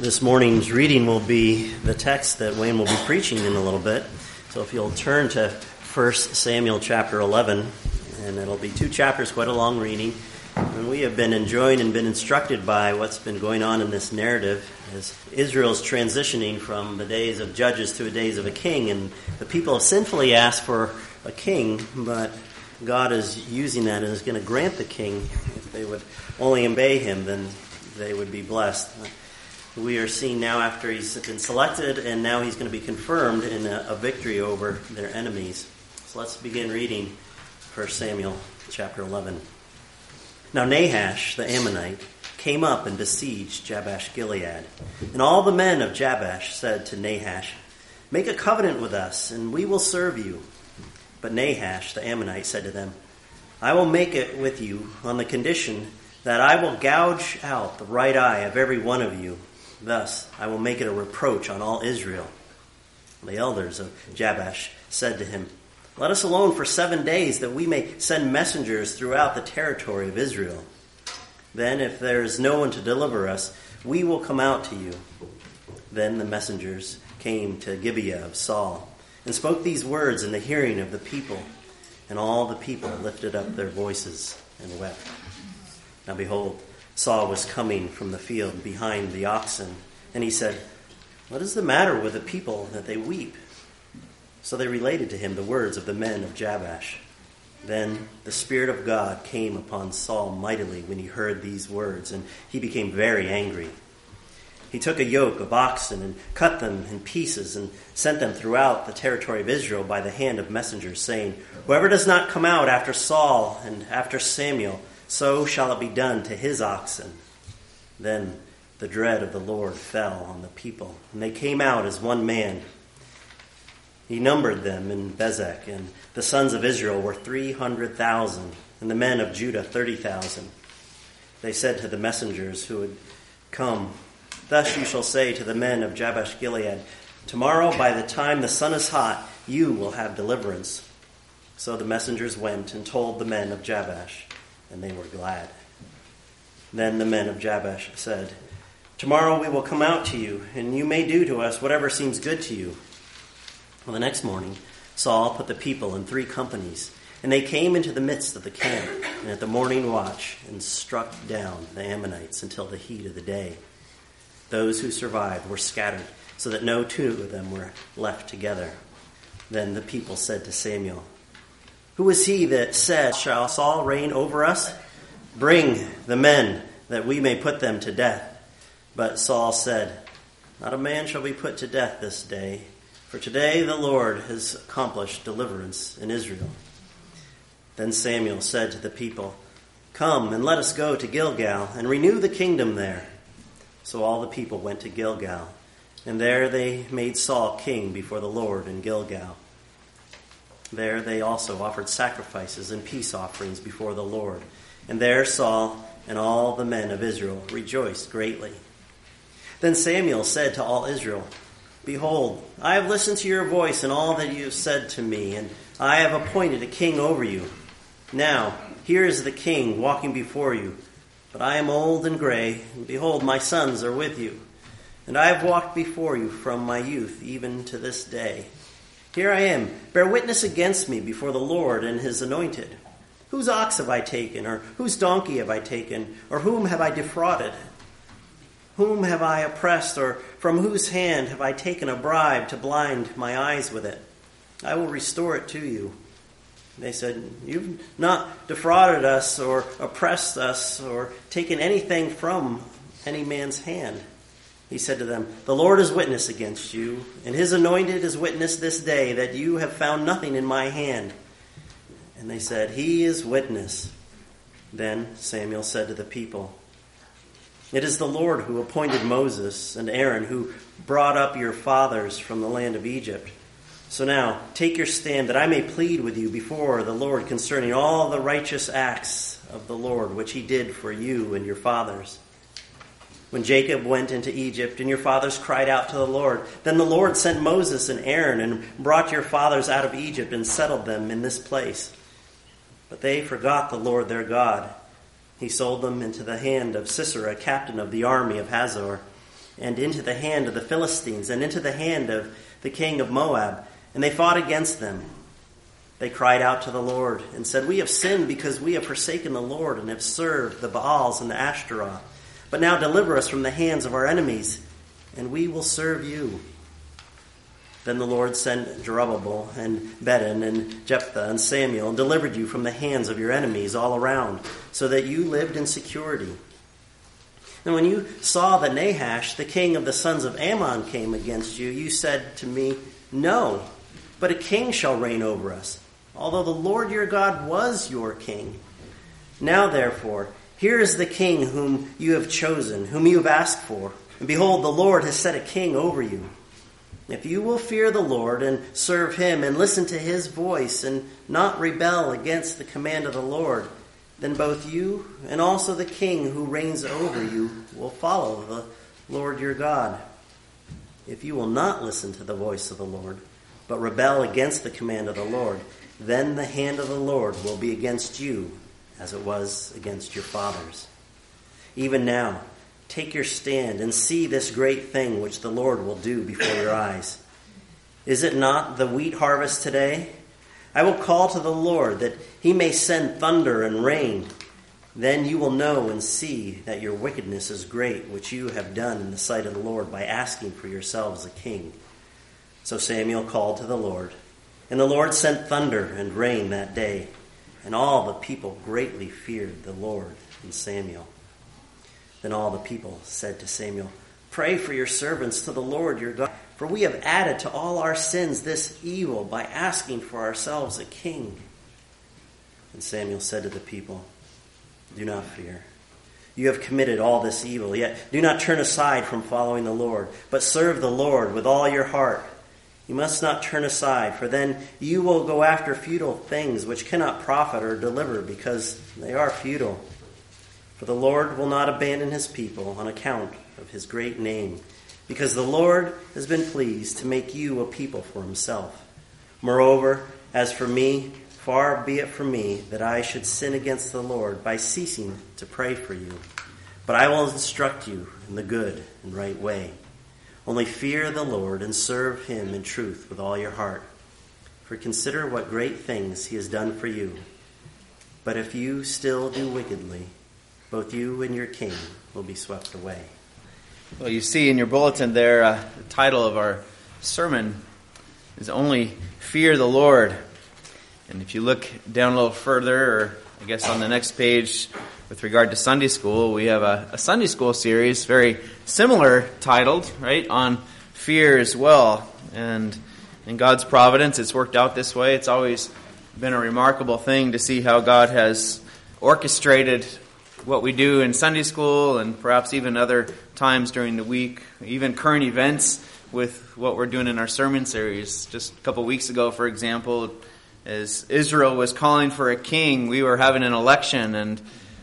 This morning's reading will be the text that Wayne will be preaching in a little bit. So if you'll turn to 1 Samuel chapter 11, and it'll be 2 chapters, quite a long reading. And we have been enjoying and been instructed by what's been going on in this narrative as Israel's transitioning from the days of judges to the days of a king. And the people have sinfully asked for a king, but God is using that and is going to grant the king. If they would only obey him, then they would be blessed. We are seeing now, after he's been selected, and now he's going to be confirmed in a victory over their enemies. So let's begin reading 1 Samuel chapter 11. Now Nahash the Ammonite came up and besieged Jabesh-Gilead. And all the men of Jabesh said to Nahash, "Make a covenant with us, and we will serve you." But Nahash the Ammonite said to them, "I will make it with you on the condition that I will gouge out the right eye of every one of you. Thus I will make it a reproach on all Israel." The elders of Jabesh said to him, "Let us alone for 7 days, that we may send messengers throughout the territory of Israel. Then, if there is no one to deliver us, we will come out to you." Then the messengers came to Gibeah of Saul, and spoke these words in the hearing of the people. And all the people lifted up their voices and wept. Now behold, Saul was coming from the field behind the oxen, and he said, "What is the matter with the people that they weep?" So they related to him the words of the men of Jabesh. Then the Spirit of God came upon Saul mightily when he heard these words, and he became very angry. He took a yoke of oxen and cut them in pieces and sent them throughout the territory of Israel by the hand of messengers, saying, "Whoever does not come out after Saul and after Samuel, so shall it be done to his oxen." Then the dread of the Lord fell on the people, and they came out as one man. He numbered them in Bezek, and the sons of Israel were 300,000, and the men of Judah 30,000. They said to the messengers who had come, "Thus you shall say to the men of Jabesh-Gilead, tomorrow by the time the sun is hot, you will have deliverance." So the messengers went and told the men of Jabesh, and they were glad. Then the men of Jabesh said, "Tomorrow we will come out to you, and you may do to us whatever seems good to you." Well, the next morning Saul put the people in 3 companies, and they came into the midst of the camp, and at the morning watch, and struck down the Ammonites until the heat of the day. Those who survived were scattered, so that no 2 of them were left together. Then the people said to Samuel, "Who is he that said, 'Shall Saul reign over us?' Bring the men, that we may put them to death." But Saul said, "Not a man shall be put to death this day, for today the Lord has accomplished deliverance in Israel." Then Samuel said to the people, "Come and let us go to Gilgal and renew the kingdom there." So all the people went to Gilgal, and there they made Saul king before the Lord in Gilgal. There they also offered sacrifices and peace offerings before the Lord. And there Saul and all the men of Israel rejoiced greatly. Then Samuel said to all Israel, "Behold, I have listened to your voice and all that you have said to me, and I have appointed a king over you. Now, here is the king walking before you. But I am old and gray, and behold, my sons are with you. And I have walked before you from my youth even to this day. Here I am. Bear witness against me before the Lord and his anointed. Whose ox have I taken, or whose donkey have I taken, or whom have I defrauded? Whom have I oppressed, or from whose hand have I taken a bribe to blind my eyes with it? I will restore it to you." They said, "You've not defrauded us or oppressed us or taken anything from any man's hand." He said to them, "The Lord is witness against you, and his anointed is witness this day that you have found nothing in my hand." And they said, "He is witness." Then Samuel said to the people, "It is the Lord who appointed Moses and Aaron, who brought up your fathers from the land of Egypt. So now take your stand, that I may plead with you before the Lord concerning all the righteous acts of the Lord, which he did for you and your fathers. When Jacob went into Egypt, and your fathers cried out to the Lord, then the Lord sent Moses and Aaron, and brought your fathers out of Egypt, and settled them in this place. But they forgot the Lord their God. He sold them into the hand of Sisera, captain of the army of Hazor. and into the hand of the Philistines, and into the hand of the king of Moab, and they fought against them. They cried out to the Lord and said, "We have sinned because we have forsaken the Lord and have served the Baals and the Ashtaroth. But now deliver us from the hands of our enemies, and we will serve you." Then the Lord sent Zerubbabel and Beden and Jephthah and Samuel and delivered you from the hands of your enemies all around, so that you lived in security. And when you saw that Nahash, the king of the sons of Ammon, came against you, you said to me, "No, but a king shall reign over us, although the Lord your God was your king. Now therefore, here is the king whom you have chosen, whom you have asked for. And behold, the Lord has set a king over you. If you will fear the Lord and serve him and listen to his voice and not rebel against the command of the Lord, then both you and also the king who reigns over you will follow the Lord your God. If you will not listen to the voice of the Lord, but rebel against the command of the Lord, then the hand of the Lord will be against you as it was against your fathers. Even now, take your stand and see this great thing which the Lord will do before your eyes. Is it not the wheat harvest today? I will call to the Lord that he may send thunder and rain. Then you will know and see that your wickedness is great, which you have done in the sight of the Lord by asking for yourselves a king." So Samuel called to the Lord, and the Lord sent thunder and rain that day, and all the people greatly feared the Lord and Samuel. Then all the people said to Samuel, "Pray for your servants to the Lord your God, for we have added to all our sins this evil by asking for ourselves a king." And Samuel said to the people, "Do not fear. You have committed all this evil, yet do not turn aside from following the Lord, but serve the Lord with all your heart. You must not turn aside, for then you will go after futile things which cannot profit or deliver, because they are futile. For the Lord will not abandon his people on account of his great name, because the Lord has been pleased to make you a people for himself. Moreover, as for me, far be it from me that I should sin against the Lord by ceasing to pray for you. But I will instruct you in the good and right way. Only fear the Lord and serve him in truth with all your heart. For consider what great things he has done for you. But if you still do wickedly, both you and your king will be swept away." Well, you see in your bulletin there, the title of our sermon is Only Fear the Lord. And if you look down a little further, or I guess on the next page, with regard to Sunday school, we have a Sunday school series, very similar titled, right, on fear as well. And in God's providence, it's worked out this way. It's always been a remarkable thing to see how God has orchestrated what we do in Sunday school and perhaps even other times during the week, even current events with what we're doing in our sermon series. Just a couple weeks ago, for example, as Israel was calling for a king, we were having an election, and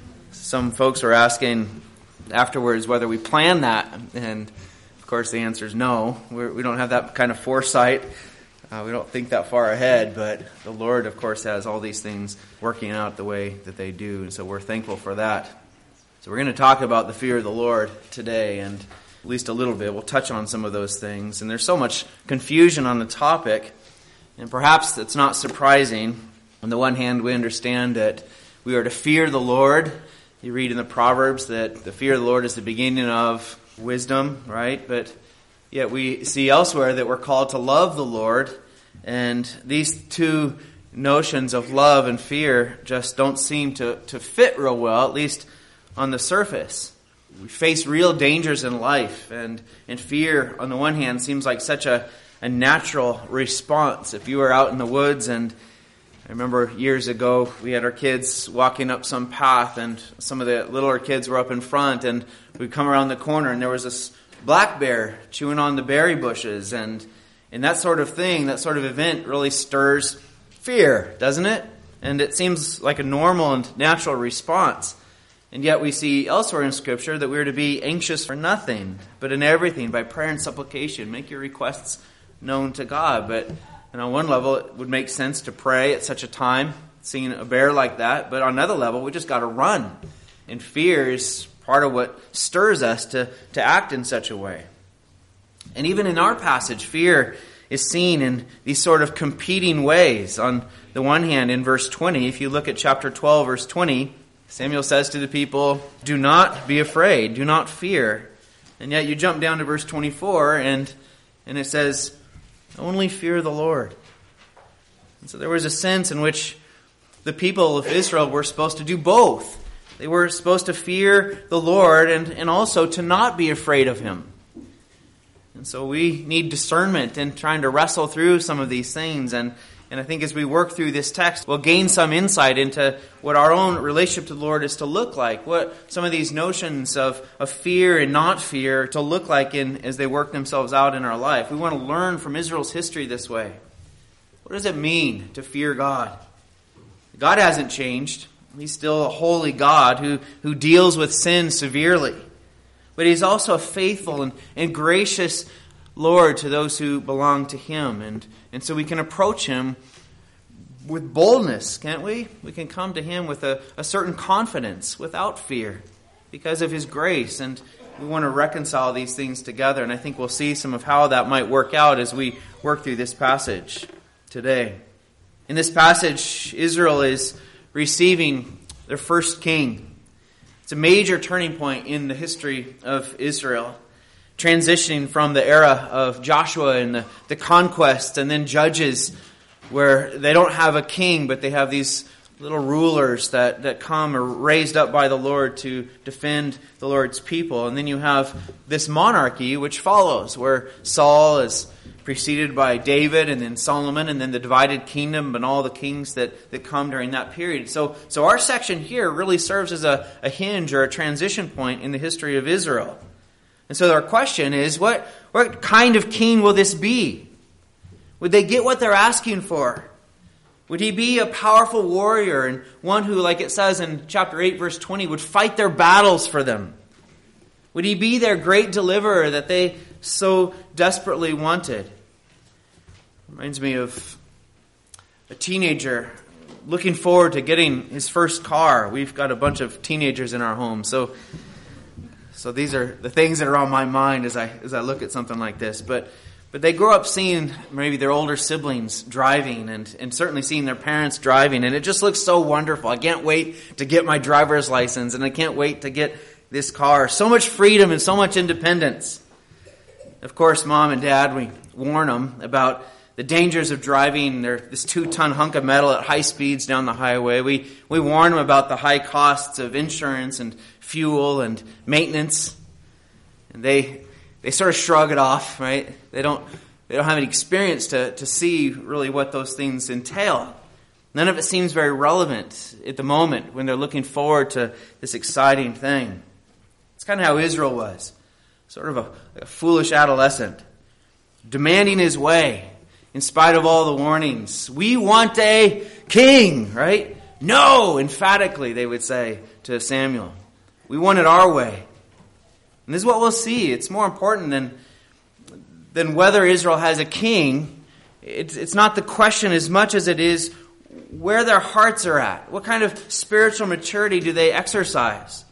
some folks were asking afterwards whether we planned that. And of course the answer is no. We don't have that kind of foresight. We don't think that far ahead, but the Lord, of course, has all these things working out the way that they do, and so we're thankful for that. So we're going to talk about the fear of the Lord today, and at least a little bit. We'll touch on some of those things, and there's so much confusion on the topic, and perhaps it's not surprising. On the one hand, we understand that we are to fear the Lord. You read in the Proverbs that the fear of the Lord is the beginning of wisdom, right? But yet we see elsewhere that we're called to love the Lord, and these two notions of love and fear just don't seem to fit real well, at least on the surface. We face real dangers in life, and fear, on the one hand, seems like such a natural response. If you were out in the woods, and I remember years ago, we had our kids walking up some path, and some of the littler kids were up in front, and we'd come around the corner, and there was this black bear chewing on the berry bushes, and that sort of thing, that sort of event really stirs fear, doesn't it? And it seems like a normal and natural response. And yet we see elsewhere in Scripture that we're to be anxious for nothing, but in everything, by prayer and supplication, make your requests known to God. But on one level, it would make sense to pray at such a time, seeing a bear like that. But on another level, we just got to run. And fear is part of what stirs us to act in such a way. And even in our passage, fear is seen in these sort of competing ways. On the one hand, in verse 20, if you look at chapter 12, verse 20, Samuel says to the people, "Do not be afraid, do not fear." And yet you jump down to verse 24, and it says, "Only fear the Lord." And so there was a sense in which the people of Israel were supposed to do both. They were supposed to fear the Lord and also to not be afraid of Him. And so we need discernment in trying to wrestle through some of these things. And I think as we work through this text, we'll gain some insight into what our own relationship to the Lord is to look like. What some of these notions of fear and not fear to look like as they work themselves out in our life. We want to learn from Israel's history this way. What does it mean to fear God? God hasn't changed. He's still a holy God who deals with sin severely. But He's also a faithful and gracious Lord to those who belong to Him. And so we can approach Him with boldness, can't we? We can come to Him with a certain confidence without fear because of His grace. And we want to reconcile these things together. And I think we'll see some of how that might work out as we work through this passage today. In this passage, Israel is receiving their first king. It's a major turning point in the history of Israel, transitioning from the era of Joshua and the conquest and then Judges, where they don't have a king, but they have these little rulers that come are raised up by the Lord to defend the Lord's people. And then you have this monarchy which follows, where Saul is preceded by David and then Solomon and then the divided kingdom and all the kings that come during that period. So our section here really serves as a hinge or a transition point in the history of Israel. And so our question is, what kind of king will this be? Would they get what they're asking for? Would he be a powerful warrior and one who, like it says in chapter 8, verse 20, would fight their battles for them? Would he be their great deliverer that they so desperately wanted? Reminds me of a teenager looking forward to getting his first car. We've got a bunch of teenagers in our home, so these are the things that are on my mind as I look at something like this. But they grow up seeing maybe their older siblings driving and certainly seeing their parents driving, and it just looks so wonderful. I can't wait to get my driver's license, and I can't wait to get this car. So much freedom and so much independence. Of course, Mom and Dad, we warn them about the dangers of driving this 2-ton hunk of metal at high speeds down the highway. We warn them about the high costs of insurance and fuel and maintenance. And they sort of shrug it off, right? They don't have any experience to see really what those things entail. None of it seems very relevant at the moment when they're looking forward to this exciting thing. It's kind of how Israel was. Sort of a foolish adolescent, demanding his way in spite of all the warnings. We want a king, right? No, emphatically, they would say to Samuel. We want it our way. And this is what we'll see. It's more important than whether Israel has a king. It's not the question as much as it is where their hearts are at. What kind of spiritual maturity do they exercise?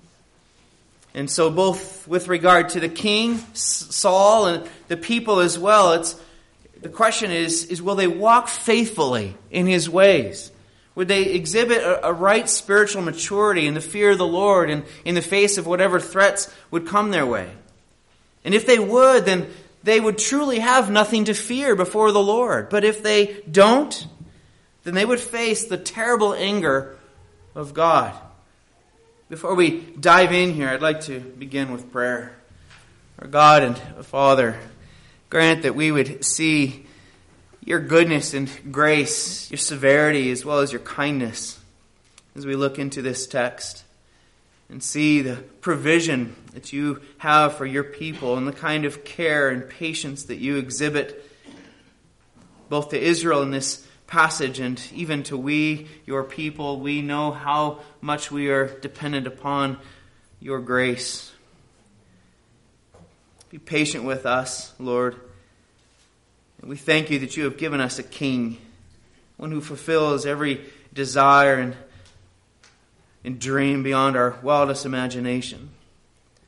And so both with regard to the king, Saul, and the people as well, the question is will they walk faithfully in his ways? Would they exhibit a right spiritual maturity in the fear of the Lord and in the face of whatever threats would come their way? And if they would, then they would truly have nothing to fear before the Lord. But if they don't, then they would face the terrible anger of God. Before we dive in here, I'd like to begin with prayer. Our God and Father, grant that we would see your goodness and grace, your severity as well as your kindness as we look into this text and see the provision that you have for your people and the kind of care and patience that you exhibit both to Israel in this passage and even to we, your people. We know how much we are dependent upon your grace. Be patient with us, Lord. And we thank you that you have given us a king, one who fulfills every desire and dream beyond our wildest imagination.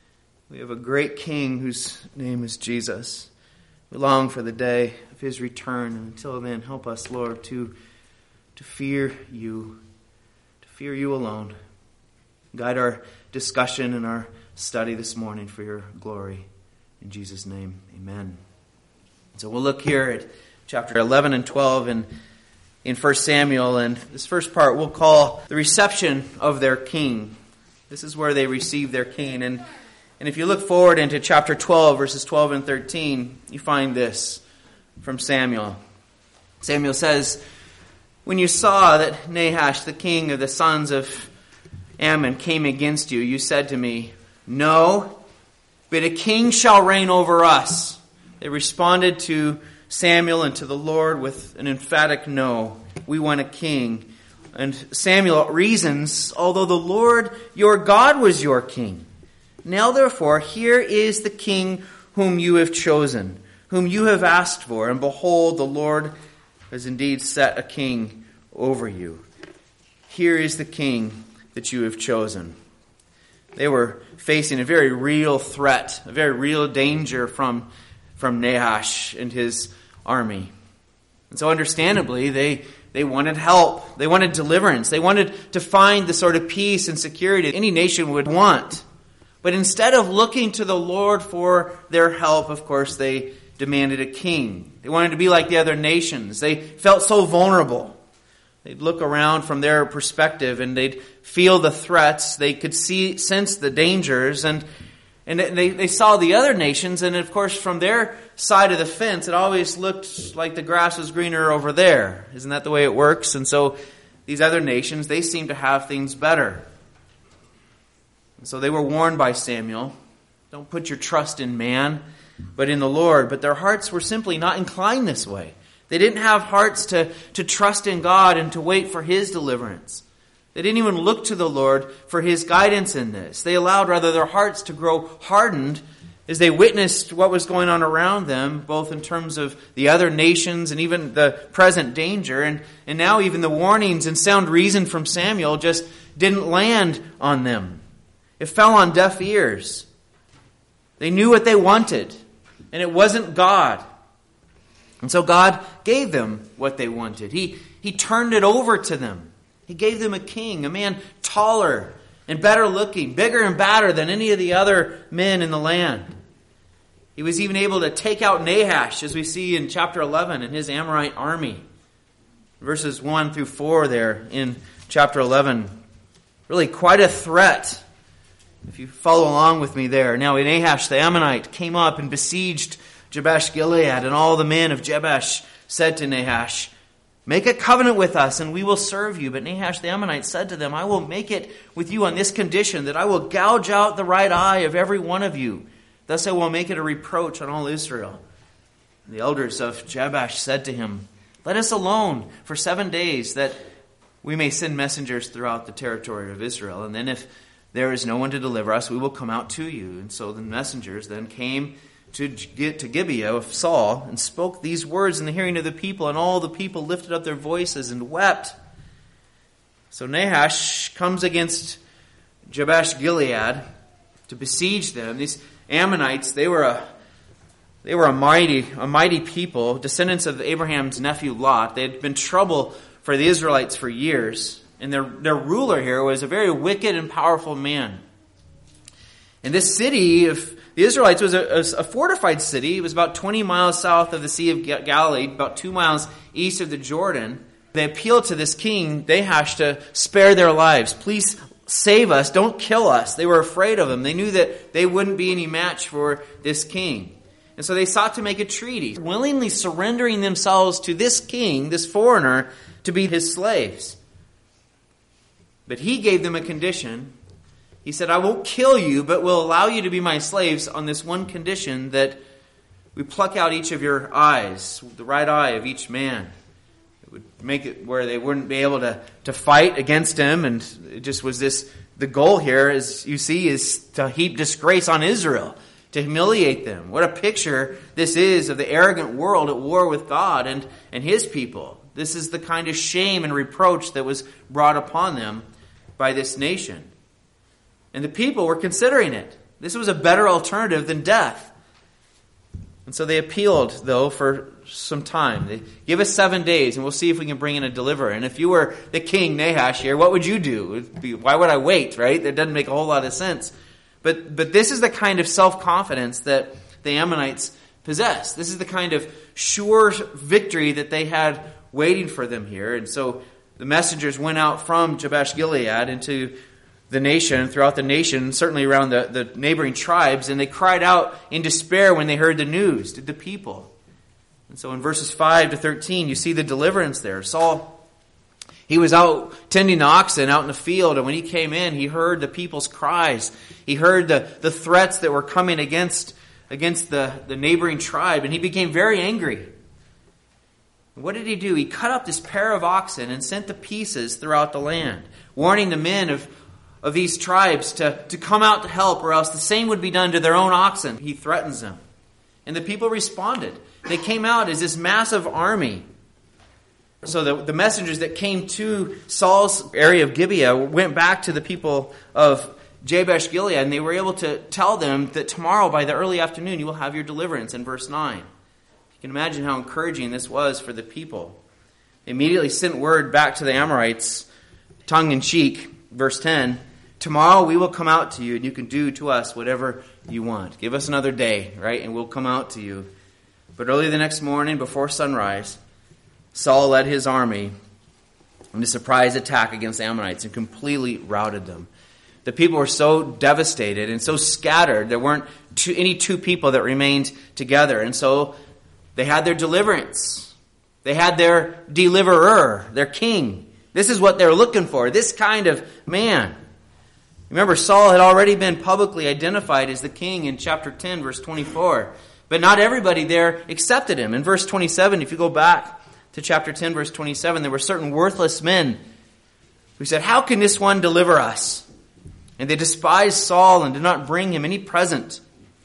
We have a great King whose name is Jesus. We long for the day of his return. And until then, help us, Lord, to fear you alone. Guide our discussion and our study this morning for your glory. In Jesus' name, amen. So we'll look here at chapter 11 and 12 in 1 Samuel. And this first part we'll call the reception of their king. This is where they receive their king. And if you look forward into chapter 12, verses 12 and 13, you find this from Samuel. Samuel says, "When you saw that Nahash, the king of the sons of Ammon, came against you, you said to me, 'No, but a king shall reign over us.'" They responded to Samuel and to the Lord with an emphatic no. We want a king. And Samuel reasons, "Although the Lord your God was your king. Now therefore, here is the king whom you have chosen, whom you have asked for. And behold, the Lord has indeed set a king over you. Here is the king that you have chosen." They were facing a very real threat, a very real danger from Nahash and his army. And so understandably, they wanted help. They wanted deliverance. They wanted to find the sort of peace and security any nation would want. But instead of looking to the Lord for their help, of course, they demanded a king. They wanted to be like the other nations. They felt so vulnerable. They'd look around from their perspective and they'd feel the threats. They could sense the dangers, and they saw the other nations, and of course from their side of the fence it always looked like the grass was greener over there. Isn't that the way it works? And so these other nations, they seem to have things better. And so they were warned by Samuel, don't put your trust in man, but in the Lord. But their hearts were simply not inclined this way. They didn't have hearts to trust in God and to wait for his deliverance. They didn't even look to the Lord for his guidance in this. They allowed rather their hearts to grow hardened as they witnessed what was going on around them, both in terms of the other nations and even the present danger. And now even the warnings and sound reason from Samuel just didn't land on them. It fell on deaf ears. They knew what they wanted, and it wasn't God. And so God gave them what they wanted. He turned it over to them. He gave them a king, a man taller and better looking, bigger and badder than any of the other men in the land. He was even able to take out Nahash, as we see in chapter 11, and his Amorite army. Verses 1 through 4 there in chapter 11. Really quite a threat. If you follow along with me there. Now Nahash the Ammonite came up and besieged Jabesh Gilead, and all the men of Jabesh said to Nahash, "Make a covenant with us, and we will serve you." But Nahash the Ammonite said to them, "I will make it with you on this condition, that I will gouge out the right eye of every one of you. Thus I will make it a reproach on all Israel." And the elders of Jabesh said to him, "Let us alone for 7 days, that we may send messengers throughout the territory of Israel. And then if there is no one to deliver us, we will come out to you." And so the messengers then came to Gibeah of Saul and spoke these words in the hearing of the people, and all the people lifted up their voices and wept. So Nahash comes against Jabesh Gilead to besiege them. These Ammonites, they were a mighty people, descendants of Abraham's nephew Lot. They had been trouble for the Israelites for years, and their ruler here was a very wicked and powerful man. And this city of the Israelites was a fortified city. It was about 20 miles south of the Sea of Galilee, about 2 miles east of the Jordan. They appealed to this king, Nahash, to spare their lives. "Please save us, don't kill us." They were afraid of him. They knew that they wouldn't be any match for this king. And so they sought to make a treaty, willingly surrendering themselves to this king, this foreigner, to be his slaves. But he gave them a condition. He said, "I won't kill you, but will allow you to be my slaves on this one condition, that we pluck out each of your eyes, the right eye of each man." It would make it where they wouldn't be able to fight against him. And it just was this, the goal here, as you see, is to heap disgrace on Israel, to humiliate them. What a picture this is of the arrogant world at war with God and his people. This is the kind of shame and reproach that was brought upon them by this nation. And the people were considering it. This was a better alternative than death. And so they appealed, though, for some time. They give us 7 days, and we'll see if we can bring in a deliverer. And if you were the king, Nahash, here, what would you do? Why would I wait, right? That doesn't make a whole lot of sense. But this is the kind of self-confidence that the Ammonites possess. This is the kind of sure victory that they had waiting for them here. And so the messengers went out from Jabesh-Gilead into the nation, throughout the nation, certainly around the neighboring tribes, and they cried out in despair when they heard the news to the people. And so in verses 5 to 13, you see the deliverance there. Saul, he was out tending the oxen out in the field, and when he came in, he heard the people's cries. He heard the threats that were coming against the neighboring tribe, and he became very angry. What did he do? He cut up this pair of oxen and sent the pieces throughout the land, warning the men of these tribes to come out to help, or else the same would be done to their own oxen. He threatens them. And the people responded. They came out as this massive army. So the messengers that came to Saul's area of Gibeah went back to the people of Jabesh-Gilead, and they were able to tell them that tomorrow by the early afternoon you will have your deliverance, in verse 9. You can imagine how encouraging this was for the people. They immediately sent word back to the Amorites, tongue-in-cheek, verse 10, tomorrow we will come out to you, and you can do to us whatever you want. Give us another day, right, and we'll come out to you. But early the next morning, before sunrise, Saul led his army in a surprise attack against the Ammonites and completely routed them. The people were so devastated and so scattered, there weren't any two people that remained together. And so they had their deliverance. They had their deliverer, their king. This is what they're looking for, this kind of man. Remember, Saul had already been publicly identified as the king in chapter 10, verse 24. But not everybody there accepted him. In verse 27, if you go back to chapter 10, verse 27, there were certain worthless men who said, how can this one deliver us? And they despised Saul and did not bring him any present.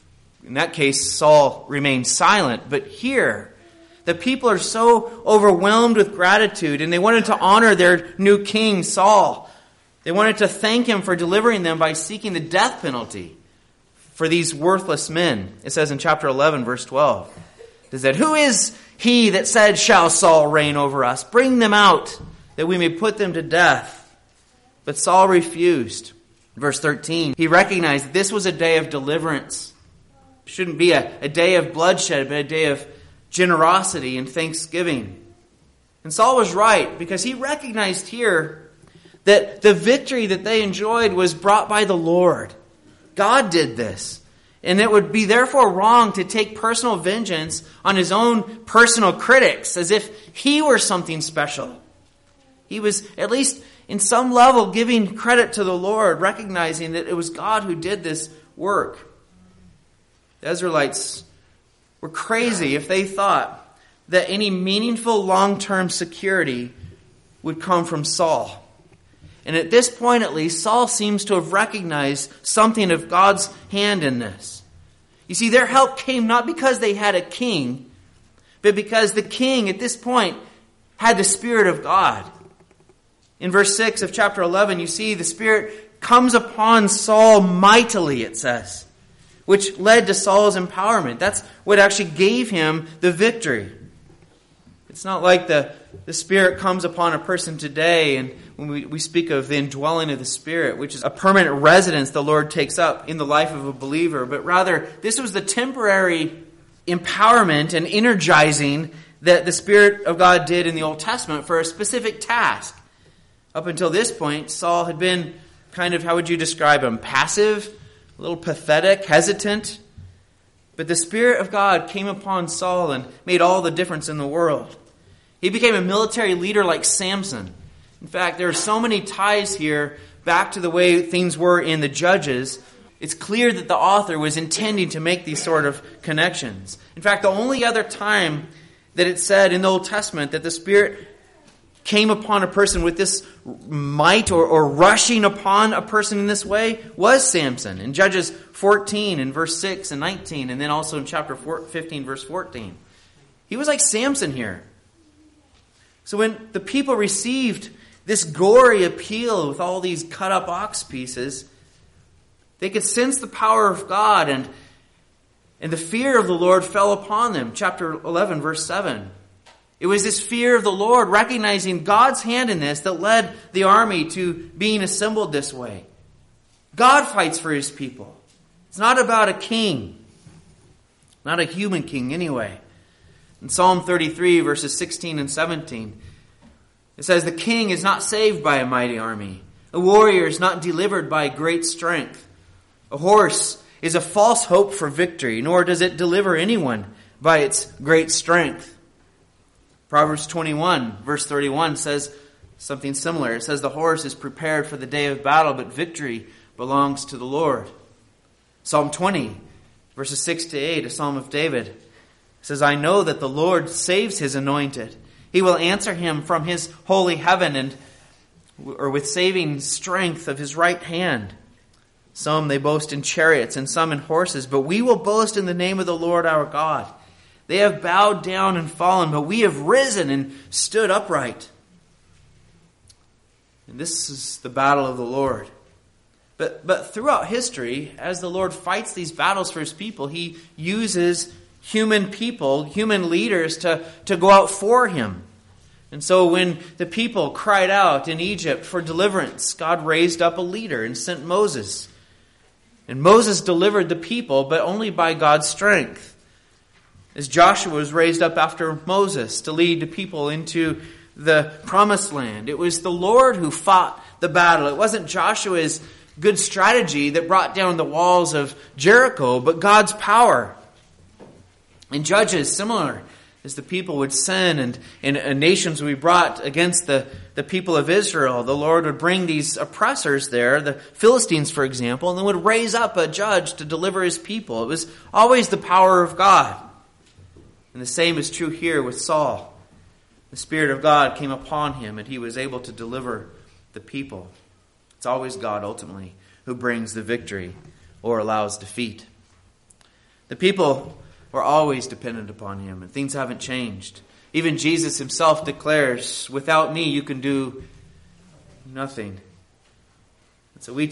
In that case, Saul remained silent. But here, the people are so overwhelmed with gratitude, and they wanted to honor their new king, Saul. They wanted to thank him for delivering them by seeking the death penalty for these worthless men. It says in chapter 11, verse 12, it said, who is he that said, shall Saul reign over us? Bring them out, that we may put them to death. But Saul refused. Verse 13, he recognized that this was a day of deliverance. It shouldn't be a day of bloodshed, but a day of generosity and thanksgiving. And Saul was right, because he recognized here that the victory that they enjoyed was brought by the Lord. God did this. And it would be therefore wrong to take personal vengeance on his own personal critics as if he were something special. He was, at least in some level, giving credit to the Lord, recognizing that it was God who did this work. The Israelites were crazy if they thought that any meaningful long-term security would come from Saul. And at this point, at least, Saul seems to have recognized something of God's hand in this. You see, their help came not because they had a king, but because the king at this point had the Spirit of God. In verse 6 of chapter 11, you see the Spirit comes upon Saul mightily, it says, which led to Saul's empowerment. That's what actually gave him the victory. It's not like the Spirit comes upon a person today, and when we speak of the indwelling of the Spirit, which is a permanent residence the Lord takes up in the life of a believer, but rather this was the temporary empowerment and energizing that the Spirit of God did in the Old Testament for a specific task. Up until this point, Saul had been kind of, how would you describe him? Passive, a little pathetic, hesitant. But the Spirit of God came upon Saul and made all the difference in the world. He became a military leader like Samson. In fact, there are so many ties here back to the way things were in the Judges. It's clear that the author was intending to make these sort of connections. In fact, the only other time that it said in the Old Testament that the Spirit came upon a person with this might or rushing upon a person in this way was Samson. In Judges 14 in verse 6 and 19, and then also in chapter 15 verse 14. He was like Samson here. So when the people received this gory appeal with all these cut up ox pieces, They could sense the power of God, and the fear of the Lord fell upon them. Chapter 11, verse 7. It was this fear of the Lord, recognizing God's hand in this, that led the army to being assembled this way. God fights for his people. It's not about a king. Not a human king anyway. In Psalm 33, verses 16 and 17, it says, "The king is not saved by a mighty army. A warrior is not delivered by great strength. A horse is a false hope for victory, nor does it deliver anyone by its great strength." Proverbs 21, verse 31 says something similar. It says, "The horse is prepared for the day of battle, but victory belongs to the Lord." Psalm 20, verses 6 to 8, a psalm of David, says, "I know that the Lord saves his anointed. He will answer him from his holy heaven, or with saving strength of his right hand. Some they boast in chariots, and some in horses, but we will boast in the name of the Lord our God. They have bowed down and fallen, but we have risen and stood upright." And this is the battle of the Lord. But throughout history, as the Lord fights these battles for his people, he uses human people, human leaders, to go out for him. And so when the people cried out in Egypt for deliverance, God raised up a leader and sent Moses. And Moses delivered the people, but only by God's strength. As Joshua was raised up after Moses to lead the people into the promised land, it was the Lord who fought the battle. It wasn't Joshua's good strategy that brought down the walls of Jericho, but God's power. In Judges, similar, as the people would sin and nations would be brought against the people of Israel, the Lord would bring these oppressors there, the Philistines, for example, and then would raise up a judge to deliver his people. It was always the power of God. And the same is true here with Saul. The Spirit of God came upon him, and he was able to deliver the people. It's always God, ultimately, who brings the victory or allows defeat. The people were always dependent upon him, and things haven't changed. Even Jesus himself declares, "Without me you can do nothing." And so we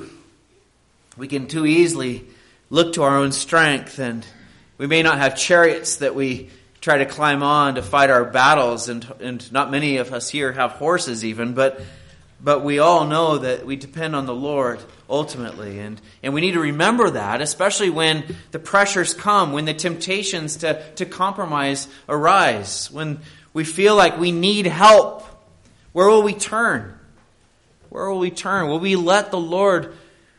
can too easily look to our own strength, and we may not have chariots that we try to climb on to fight our battles, and not many of us here have horses even, but we all know that we depend on the Lord ultimately. And we need to remember that, especially when the pressures come, when the temptations to compromise arise, when we feel like we need help. Where will we turn? Where will we turn? Will we let the Lord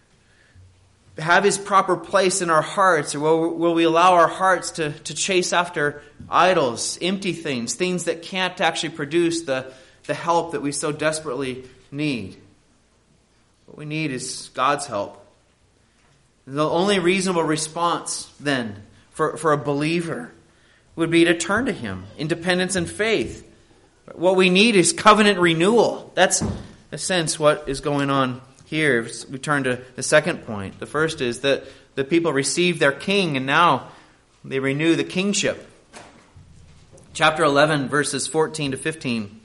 have his proper place in our hearts, or will we allow our hearts to chase after idols, empty things that can't actually produce the help that we so desperately need? What we need is God's help. The only reasonable response then for a believer would be to turn to him in dependence and faith. What we need is covenant renewal. That's, in a sense, what is going on here. We turn to the second point. The first is that the people received their king, and now they renew the kingship. Chapter 11, verses 14 to 15.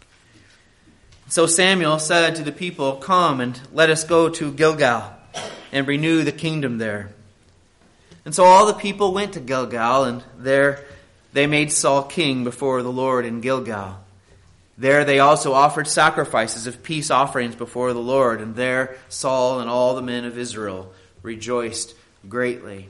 "So Samuel said to the people, 'Come and let us go to Gilgal and renew the kingdom there.' And so all the people went to Gilgal, and there they made Saul king before the Lord in Gilgal. There they also offered sacrifices of peace offerings before the Lord, and there Saul and all the men of Israel rejoiced greatly."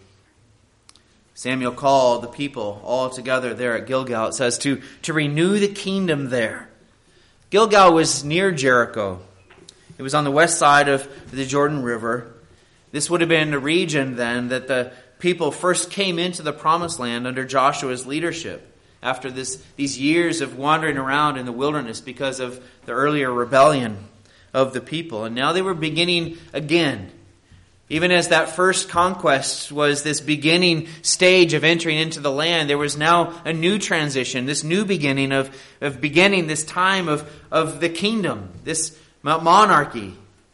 Samuel called the people all together there at Gilgal, it says, to renew the kingdom there. Gilgal was near Jericho. It was on the west side of the Jordan River. This would have been a region then that the people first came into the promised land under Joshua's leadership, after these years of wandering around in the wilderness because of the earlier rebellion of the people. And now they were beginning again. Even as that first conquest was this beginning stage of entering into the land, there was now a new transition, this new beginning of beginning this time of the kingdom, this monarchy.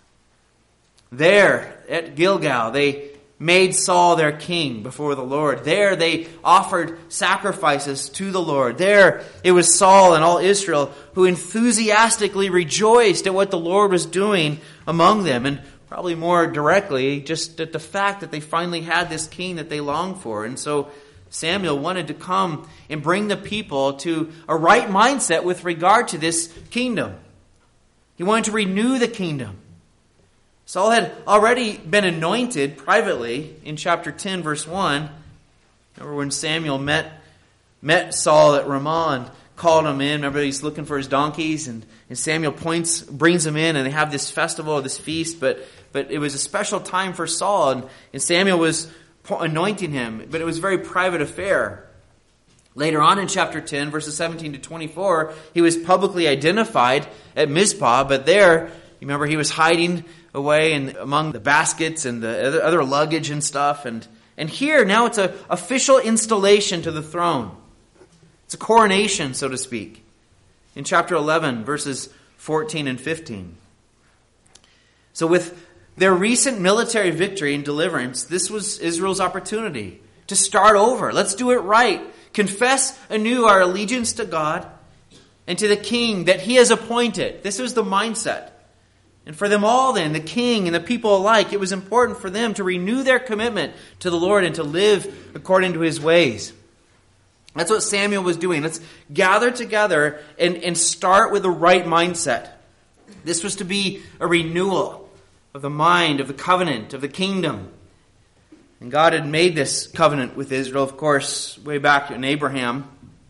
There at Gilgal, they made Saul their king before the Lord. There they offered sacrifices to the Lord. There it was Saul and all Israel who enthusiastically rejoiced at what the Lord was doing among them. And probably more directly, just at the fact that they finally had this king that they longed for. And so Samuel wanted to come and bring the people to a right mindset with regard to this kingdom. He wanted to renew the kingdom. Saul had already been anointed privately in chapter 10, verse 1. Remember when Samuel met Saul at Ramah and called him in. Remember, he's looking for his donkeys, and Samuel brings him in, and they have this festival, this feast. But it was a special time for Saul, and Samuel was anointing him, but it was a very private affair. Later on in chapter 10, verses 17 to 24, he was publicly identified at Mizpah, but there, you remember, he was hiding away among the baskets and the other luggage and stuff. And here, now it's an official installation to the throne. It's a coronation, so to speak. In chapter 11, verses 14 and 15. So with their recent military victory and deliverance, this was Israel's opportunity to start over. Let's do it right. Confess anew our allegiance to God and to the king that he has appointed. This was the mindset. And for them all then, the king and the people alike, it was important for them to renew their commitment to the Lord and to live according to his ways. That's what Samuel was doing. Let's gather together and start with the right mindset. This was to be a renewal of the mind, of the covenant, of the kingdom. And God had made this covenant with Israel, of course, way back in Abraham.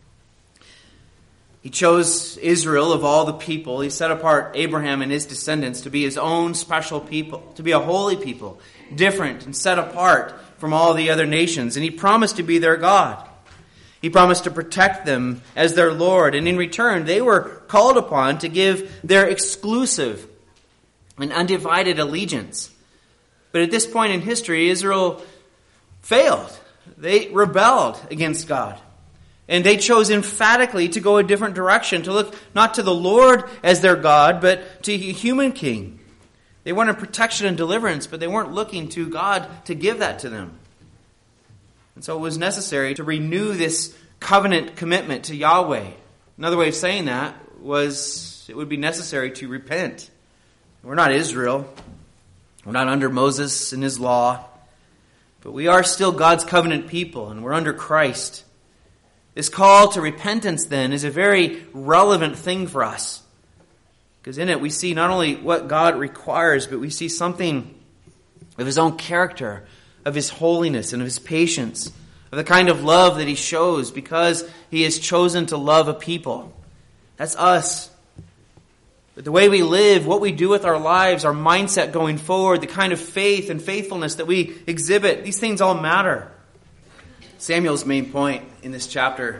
He chose Israel of all the people. He set apart Abraham and his descendants to be his own special people, to be a holy people, different and set apart from all the other nations. And he promised to be their God. He promised to protect them as their Lord. And in return, they were called upon to give their exclusive and undivided allegiance. But at this point in history, Israel failed. They rebelled against God. And they chose emphatically to go a different direction, to look not to the Lord as their God, but to a human king. They wanted protection and deliverance, but they weren't looking to God to give that to them. And so it was necessary to renew this covenant commitment to Yahweh. Another way of saying that was it would be necessary to repent. We're not Israel. We're not under Moses and his law. But we are still God's covenant people, and we're under Christ. This call to repentance, then, is a very relevant thing for us. Because in it we see not only what God requires, but we see something of his own character, of his holiness and of his patience, of the kind of love that he shows because he has chosen to love a people. That's us. But the way we live, what we do with our lives, our mindset going forward, the kind of faith and faithfulness that we exhibit, these things all matter. Samuel's main point in this chapter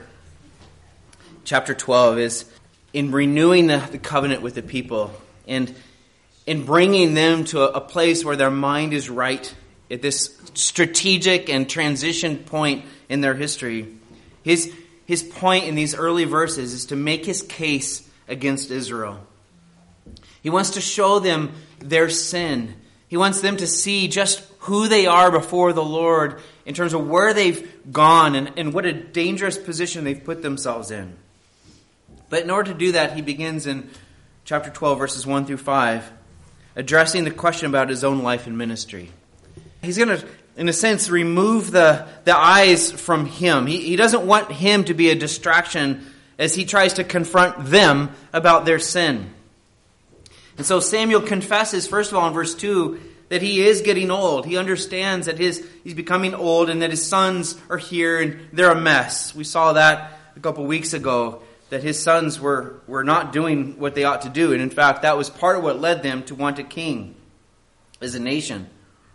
12, is in renewing the covenant with the people and in bringing them to a place where their mind is right at this strategic and transition point in their history. His point in these early verses is to make his case against Israel. He wants to show them their sin. He wants them to see just who they are before the Lord in terms of where they've gone and what a dangerous position they've put themselves in. But in order to do that, he begins in chapter 12, verses 1 through 5, addressing the question about his own life and ministry. He's going to, in a sense, remove the eyes from him. He doesn't want him to be a distraction as he tries to confront them about their sin. And so Samuel confesses, first of all, in verse 2, that he is getting old. He understands that he's becoming old and that his sons are here and they're a mess. We saw that a couple weeks ago, that his sons were not doing what they ought to do. And in fact, that was part of what led them to want a king as a nation.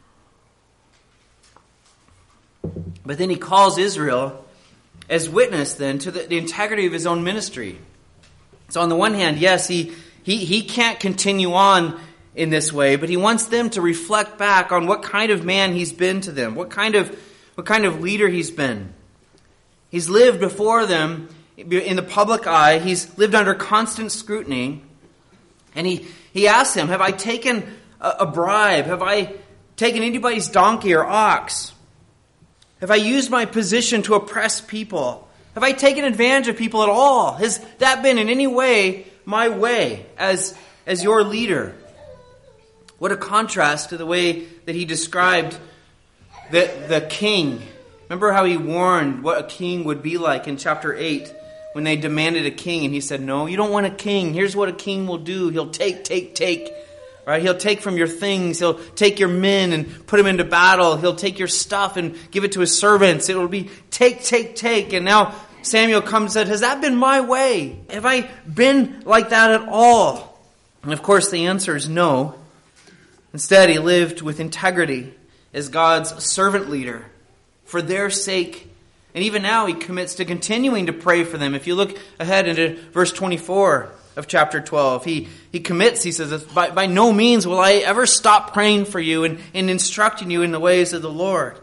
But then he calls Israel as witness then to the integrity of his own ministry. So on the one hand, yes, he can't continue on in this way, but he wants them to reflect back on what kind of man he's been to them, what kind of leader he's been. He's lived before them in the public eye. He's lived under constant scrutiny. And he asks them, have I taken a bribe? Have I taken anybody's donkey or ox? Have I used my position to oppress people? Have I taken advantage of people at all? Has that been in any way my way as your leader? What a contrast to the way that he described the king. Remember how he warned what a king would be like in chapter 8 when they demanded a king, and he said, no, you don't want a king. Here's what a king will do. He'll take. Right? He'll take from your things. He'll take your men and put them into battle. He'll take your stuff and give it to his servants. It will be take. And now Samuel comes and said, has that been my way? Have I been like that at all? And of course the answer is no. Instead, he lived with integrity as God's servant leader for their sake. And even now he commits to continuing to pray for them. If you look ahead into verse 24 of chapter 12, he commits, he says, by no means will I ever stop praying for you and instructing you in the ways of the Lord.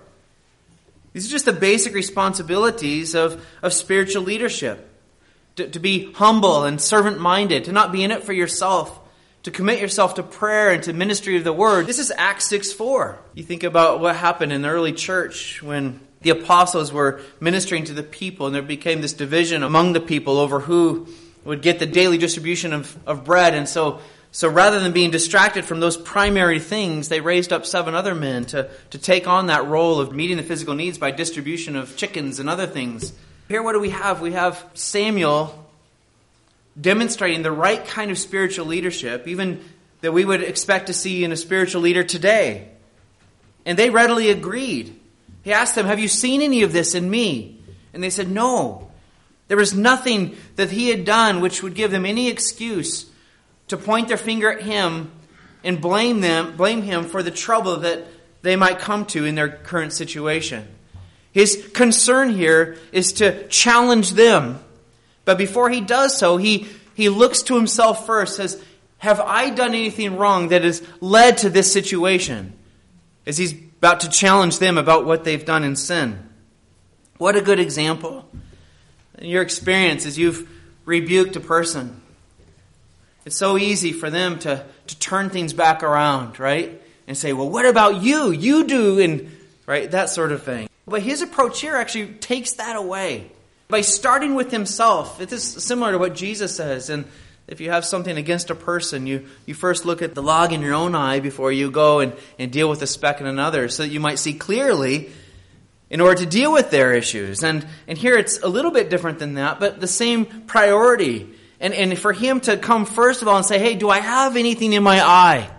These are just the basic responsibilities of spiritual leadership. To be humble and servant-minded, to not be in it for yourself, to commit yourself to prayer and to ministry of the word. This is Acts 6:4. You think about what happened in the early church when the apostles were ministering to the people, and there became this division among the people over who would get the daily distribution of bread. And so rather than being distracted from those primary things, they raised up 7 other men to take on that role of meeting the physical needs by distribution of chickens and other things. Here, what do we have? We have Samuel demonstrating the right kind of spiritual leadership, even that we would expect to see in a spiritual leader today. And they readily agreed. He asked them, have you seen any of this in me? And they said, no. There was nothing that he had done which would give them any excuse to point their finger at him and blame him for the trouble that they might come to in their current situation. His concern here is to challenge them. But before he does so, he looks to himself first, says, have I done anything wrong that has led to this situation? As he's about to challenge them about what they've done in sin. What a good example. In your experience as you've rebuked a person, it's so easy for them to turn things back around, right? And say, well, what about you? You do, and right, that sort of thing. But his approach here actually takes that away. By starting with himself. It is similar to what Jesus says. And if you have something against a person, you first look at the log in your own eye before you go and deal with the speck in another, so that you might see clearly in order to deal with their issues. And here it's a little bit different than that, but the same priority. And for him to come first of all and say, hey, do I have anything in my eye?